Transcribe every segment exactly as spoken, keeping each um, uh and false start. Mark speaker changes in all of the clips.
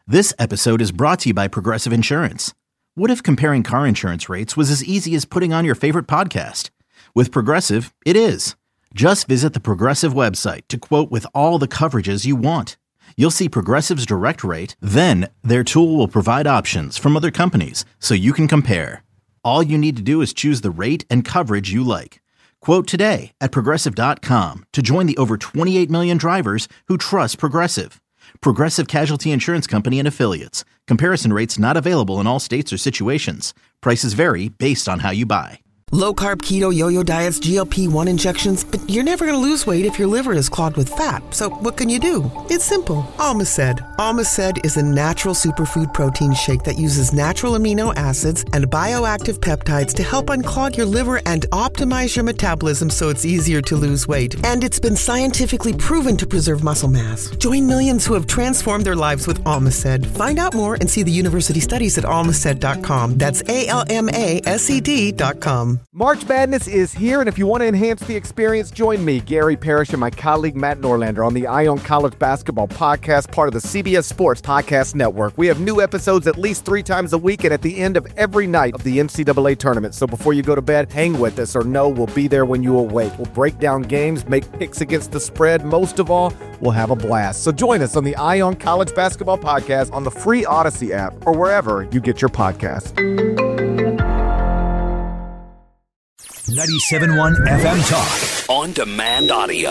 Speaker 1: This episode is brought to you by Progressive Insurance. What if comparing car insurance rates was as easy as putting on your favorite podcast? With Progressive, it is. Just visit the Progressive website to quote with all the coverages you want. You'll see Progressive's direct rate, then their tool will provide options from other companies so you can compare. All you need to do is choose the rate and coverage you like. Quote today at progressive dot com to join the over twenty-eight million drivers who trust Progressive. Progressive Casualty Insurance Company and Affiliates. Comparison rates not available in all states or situations. Prices vary based on how you buy.
Speaker 2: Low-carb, keto, yo-yo diets, G L P one injections, but you're never going to lose weight if your liver is clogged with fat. So what can you do? It's simple. Almaced. Almaced is a natural superfood protein shake that uses natural amino acids and bioactive peptides to help unclog your liver and optimize your metabolism so it's easier to lose weight. And it's been scientifically proven to preserve muscle mass. Join millions who have transformed their lives with Almaced. Find out more and see the university studies at almaced dot com. That's A L M A S E D dot com.
Speaker 3: March Madness is here, and if you want to enhance the experience, join me, Gary Parrish, and my colleague Matt Norlander on the Eye on College Basketball Podcast, part of the C B S Sports Podcast Network. We have new episodes at least three times a week and at the end of every night of the N C double A tournament. So before you go to bed, hang with us, or know we'll be there when you awake. We'll break down games, make picks against the spread. Most of all, we'll have a blast. So join us on the Eye on College Basketball Podcast on the free Odyssey app or wherever you get your podcasts.
Speaker 4: ninety-seven point one F M Talk. On demand audio.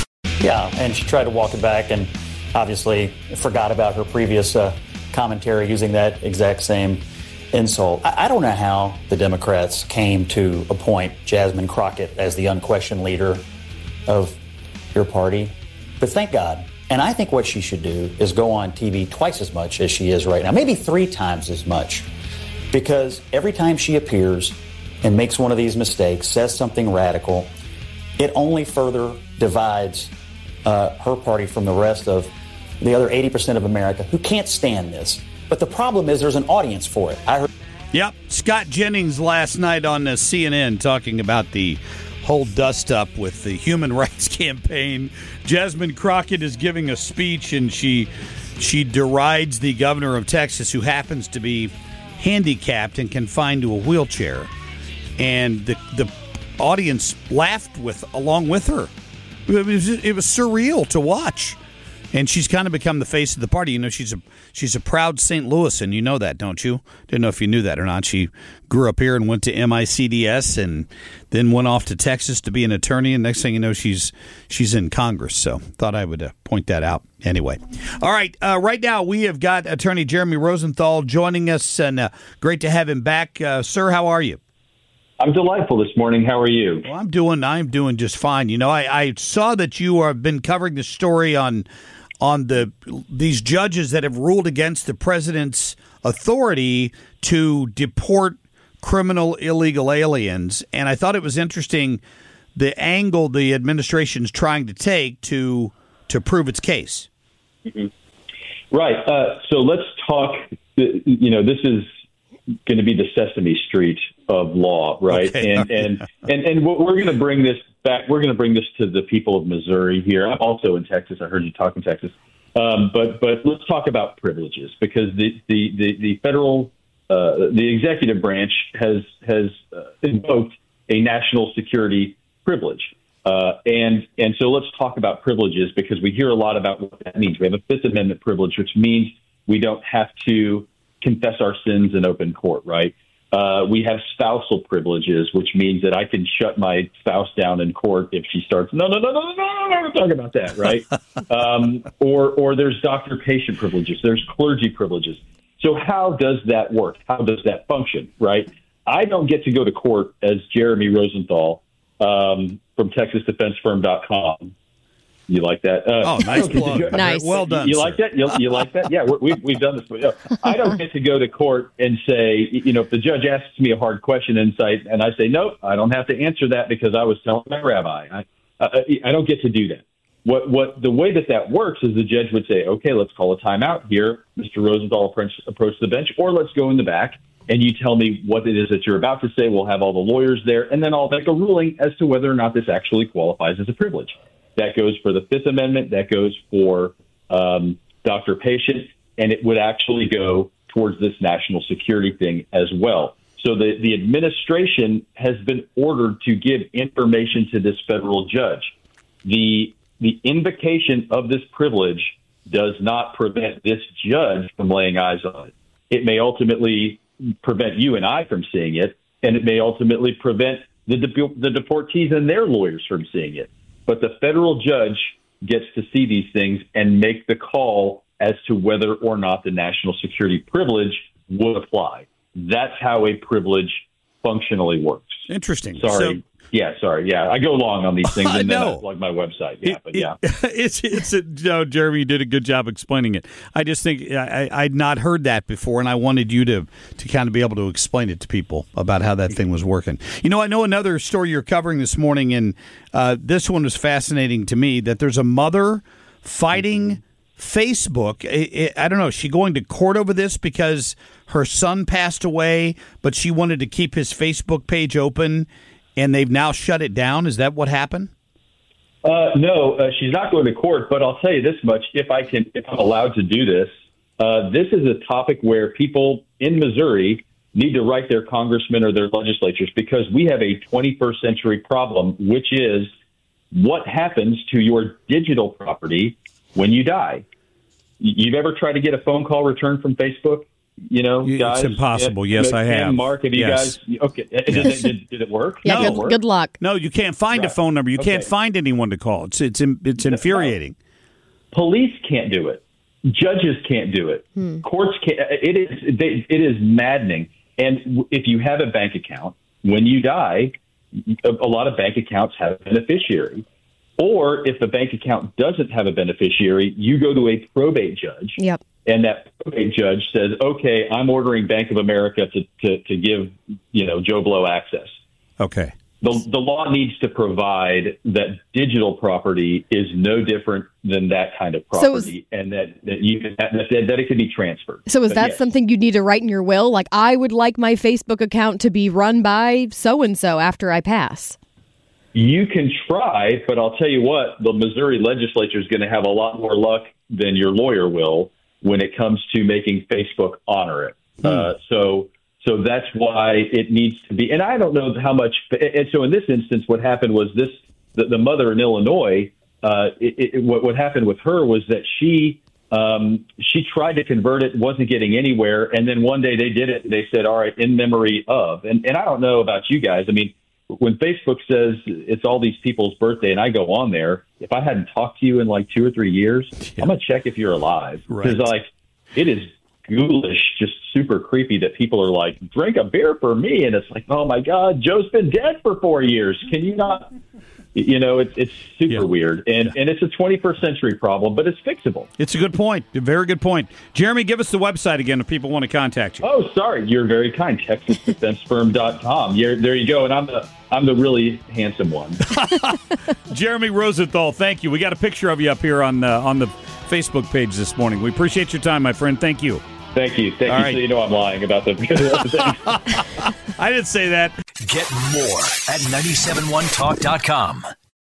Speaker 5: Yeah, and she tried to walk it back and obviously forgot about her previous uh, commentary using that exact same insult. I, I don't know how the Democrats came to appoint Jasmine Crockett as the unquestioned leader of your party, but thank God. And I think what she should do is go on T V twice as much as she is right now, maybe three times as much, because every time she appears and makes one of these mistakes, says something radical, it only further divides uh, her party from the rest of the other eighty percent of America who can't stand this. But the problem is there's an audience for it. I heard.
Speaker 6: Yep, Scott Jennings last night on the C N N talking about the whole dust-up with the Human Rights Campaign. Jasmine Crockett is giving a speech, and she she derides the governor of Texas, who happens to be handicapped and confined to a wheelchair. And the the audience laughed with along with her. It was, it was surreal to watch. And she's kind of become the face of the party. You know, she's a she's a proud Saint Louisan. You know that, don't you? Didn't know if you knew that or not. She grew up here and went to M I C D S and then went off to Texas to be an attorney. And next thing you know, she's she's in Congress. So thought I would uh, point that out. Anyway. All right. Uh, right now, we have got Attorney Jeremy Rosenthal joining us. And uh, great to have him back. Uh, sir, how are you?
Speaker 7: I'm delightful this morning. How are you?
Speaker 6: Well, I'm doing. I'm doing just fine. You know, I, I saw that you have been covering the story on on the these judges that have ruled against the president's authority to deport criminal illegal aliens, and I thought it was interesting the angle the administration's trying to take to to prove its case.
Speaker 7: Mm-hmm. Right. Uh, so let's talk. You know, this is going to be the Sesame Street of law, right?
Speaker 6: Okay.
Speaker 7: And, and and and we're going to bring this back. We're going to bring this to the people of Missouri here. I'm also in Texas. I heard you talk in Texas. Um, but but let's talk about privileges, because the the the, the federal uh, the executive branch has has uh, invoked a national security privilege. Uh, and and so let's talk about privileges, because we hear a lot about what that means. We have a Fifth Amendment privilege, which means we don't have to confess our sins in open court, right? Uh, we have spousal privileges, which means that I can shut my spouse down in court if she starts, no, no, no, no, no, no, no, no, talk about that, right? um, or or there's doctor-patient privileges, there's clergy privileges. So how does that work? How does that function, right? I don't get to go to court as Jeremy Rosenthal um, from Texas Defense Firm dot com. You like that? Uh,
Speaker 6: oh, nice plug.
Speaker 8: Nice.
Speaker 6: Well done.
Speaker 7: You
Speaker 6: sir.
Speaker 7: like that? You, you like that? Yeah, we're, we've we've done this. But, you know, I don't get to go to court and say, you know, if the judge asks me a hard question and say, and I say, nope, I don't have to answer that because I was telling my rabbi. I uh, I don't get to do that. What what the way that that works is the judge would say, okay, let's call a timeout here. Mister Rosenthal approach, approach the bench, or let's go in the back and you tell me what it is that you're about to say. We'll have all the lawyers there, and then I'll make a ruling as to whether or not this actually qualifies as a privilege. That goes for the Fifth Amendment. That goes for um, doctor-patient. and it would actually go towards this national security thing as well. So the, the administration has been ordered to give information to this federal judge. The the invocation of this privilege does not prevent this judge from laying eyes on it. It may ultimately prevent you and I from seeing it, and it may ultimately prevent the de- the deportees and their lawyers from seeing it. But the federal judge gets to see these things and make the call as to whether or not the national security privilege would apply. That's how a privilege functionally works.
Speaker 6: Interesting.
Speaker 7: Sorry.
Speaker 6: So,
Speaker 7: yeah, sorry. Yeah, I go long on these things, and then
Speaker 6: No.
Speaker 7: I plug my website. Yeah,
Speaker 6: it-
Speaker 7: but yeah.
Speaker 6: it- it's it's a, no, Jeremy, you did a good job explaining it. I just think I, I'd not heard that before, and I wanted you to to kind of be able to explain it to people about how that thing was working. You know, I know another story you're covering this morning, and uh, this one was fascinating to me. That there's a mother fighting Facebook. I, I, I don't know. Is she going to court over this because her son passed away, but she wanted to keep his Facebook page open, and they've now shut it down? Is that what happened?
Speaker 7: Uh, no, uh, she's not going to court, but I'll tell you this much. If I can, if I'm allowed to do this, uh, this is a topic where people in Missouri need to write their congressmen or their legislatures, because we have a twenty-first century problem, which is what happens to your digital property when you die. You've ever tried to get a phone call returned from Facebook? You know,
Speaker 6: It's
Speaker 7: guys,
Speaker 6: impossible.
Speaker 7: Yeah,
Speaker 6: Yes, I
Speaker 7: Ken,
Speaker 6: have.
Speaker 7: Mark, have you
Speaker 6: Yes.
Speaker 7: guys? Okay, did, it, did, did it work?
Speaker 8: Yeah,
Speaker 7: Did it
Speaker 8: good,
Speaker 7: work?
Speaker 8: good luck.
Speaker 6: No, you can't find a
Speaker 7: Right.
Speaker 6: phone number. You can't
Speaker 7: Okay.
Speaker 6: find anyone to call. It's it's it's infuriating.
Speaker 7: Police can't do it. Judges can't do it.
Speaker 8: Hmm.
Speaker 7: Courts can't. It is they, it is maddening. And if you have a bank account, when you die, a, a lot of bank accounts have a beneficiary. Or if the bank account doesn't have a beneficiary, you go to a probate judge.
Speaker 8: Yep.
Speaker 7: And that probate judge says, okay, I'm ordering Bank of America to, to, to give, you know, Joe Blow access.
Speaker 6: Okay.
Speaker 7: The, the law needs to provide that digital property is no different than that kind of
Speaker 8: So is-
Speaker 7: property, and that, that, you can, that, that, that it can be transferred.
Speaker 8: So is
Speaker 7: But
Speaker 8: that
Speaker 7: yes,
Speaker 8: something you need to write in your will? Like, I would like my Facebook account to be run by so-and-so after I pass.
Speaker 7: You can try, but I'll tell you what, the Missouri legislature is going to have a lot more luck than your lawyer will when it comes to making Facebook honor it.
Speaker 6: Hmm.
Speaker 7: Uh, so so that's why it needs to be. And I don't know how much. And so in this instance, what happened was this: the, the mother in Illinois. Uh, it, it, what what happened with her was that she um, she tried to convert it, wasn't getting anywhere, and then one day they did it. And they said, "All right, in memory of." And and I don't know about you guys. I mean, when Facebook says it's all these people's birthday and I go on there, if I hadn't talked to you in like two or three years,
Speaker 6: Yeah.
Speaker 7: I'm going to check if you're alive. Because,
Speaker 6: Right.
Speaker 7: like, it is ghoulish, just super creepy that people are like, drink a beer for me. And it's like, oh, my God, Joe's been dead for four years. Can you not? You know, it's it's super
Speaker 6: Yeah.
Speaker 7: weird. And, and it's a twenty-first century problem, but it's fixable.
Speaker 6: It's a good point. A very good point. Jeremy, give us the website again if people want to contact you.
Speaker 7: Oh, sorry. You're very kind. Texas Defense Firm dot com. You're, there you go. And I'm the I'm the really handsome one.
Speaker 6: Jeremy Rosenthal, thank you. We got a picture of you up here on the, on the Facebook page this morning. We appreciate your time, my friend. Thank you.
Speaker 7: Thank you. Thank
Speaker 6: All
Speaker 7: you.
Speaker 6: right.
Speaker 7: So you know I'm lying about the, the thing.
Speaker 6: I didn't say that.
Speaker 4: Get more at nine seven one talk dot com.